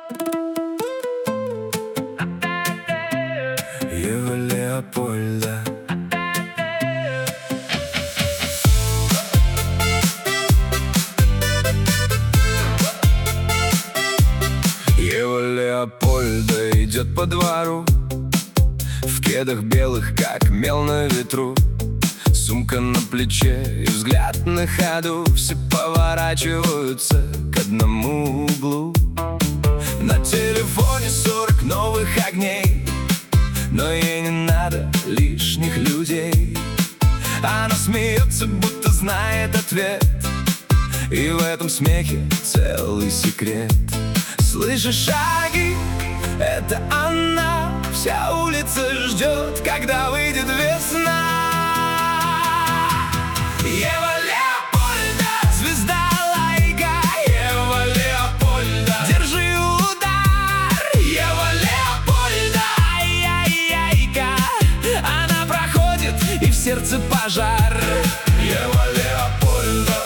Ева Леопольда. Ева Леопольда идет по двору в кедах белых, как мел на ветру. Сумка на плече и взгляд на ходу. Все поворачиваются к одному углу. На телефоне 40 новых огней, но ей не надо лишних людей. Она смеется, будто знает ответ, и в этом смехе целый секрет. Слышишь шаги? Это она. Вся улица ждет, когда выйдет весна. Ева Леопольда, звезда лайка. Ева Леопольда, держи удар. Ева Леопольда, ай-яй-яйка. Она проходит, и в сердце пожар. Ева Леопольда.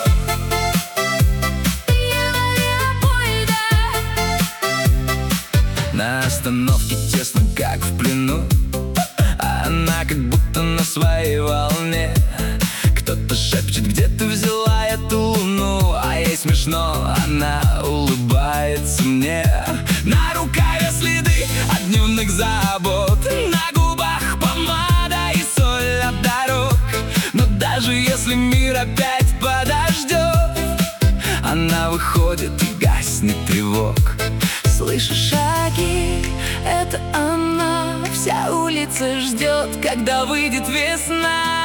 На остановке тесно, как в плену. Она как будто на своей волне. Кто-то шепчет: где ты взяла эту луну? А ей смешно, она улыбается мне. На рукаве следы от дневных забот, на губах помада и соль от дорог. Но даже если мир опять подождет, она выходит и гаснет тревог. Слышишь шаги? Это она. Вся улица ждет, когда выйдет весна.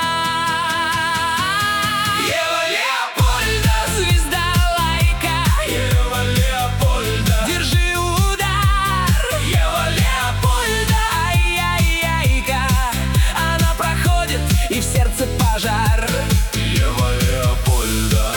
Ева Леопольда, звезда лайка. Ева Леопольда, держи удар. Ева Леопольда, ай-яй-яйка. Она проходит, и в сердце пожар. Ева Леопольда.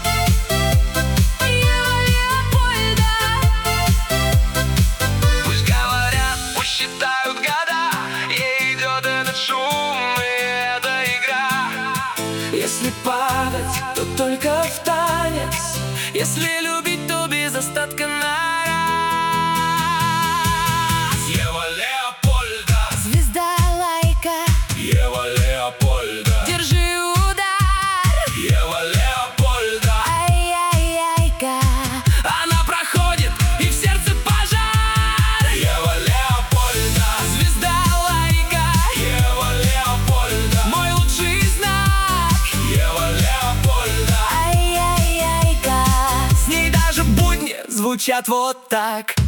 Считают года, ей идет этот шум, и эта игра. Если падать, то только в танец. Если любить, то без остатка на раз. Ева Леопольда, звезда лайка. Ева Леопольда, держи удар. Ева Леопольда, ай-яй-яйка. она проходит, и в сердце пожар. Ева Леопольда, звезда лайка. Ева Леопольда, мой лучший знак. Ева Леопольда, ай-яй-яйка. с ней даже будни звучат вот так.